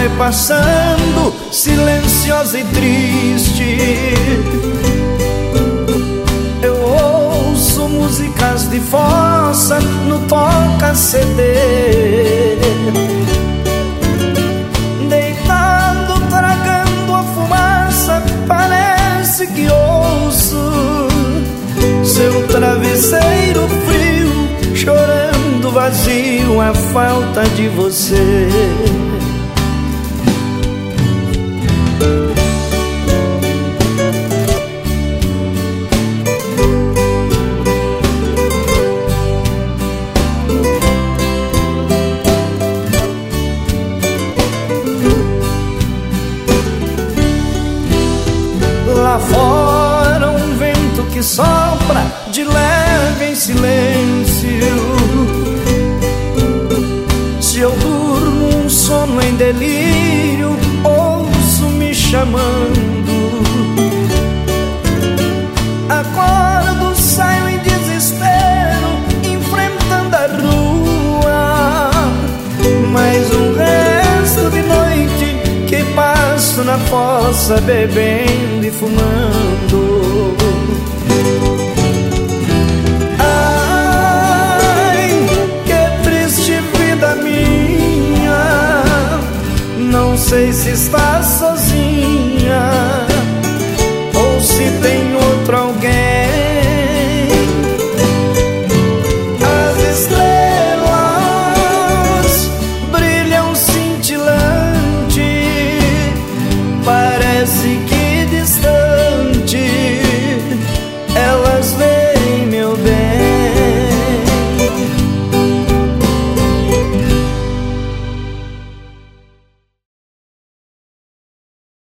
vai passando, silenciosa e triste. Eu ouço músicas de fossa no toca-CD, deitado, tragando a fumaça, parece que ouço seu travesseiro frio, chorando vazio a falta de você. Lá fora um vento que sopra de leve em silêncio. Se eu durmo um sono em delírio, ouço me chamando. Acordo, saio em desespero, enfrentando a rua. Mais um resto de noite que passo na fossa, bebendo e fumando.